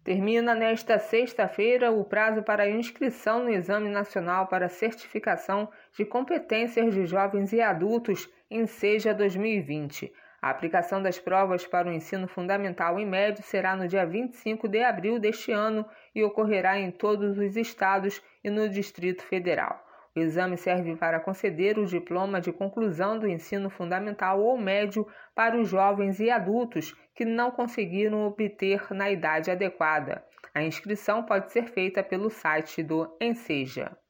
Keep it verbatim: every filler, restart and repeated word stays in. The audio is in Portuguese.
Termina nesta sexta-feira o prazo para inscrição no Exame Nacional para Certificação de Competências de Jovens e Adultos, ENSEJA dois mil e vinte. A aplicação das provas para o ensino fundamental e médio será no dia vinte e cinco de abril deste ano e ocorrerá em todos os estados e no Distrito Federal. O exame serve para conceder o diploma de conclusão do ensino fundamental ou médio para os jovens e adultos que não conseguiram obter na idade adequada. A inscrição pode ser feita pelo site do ENSEJA.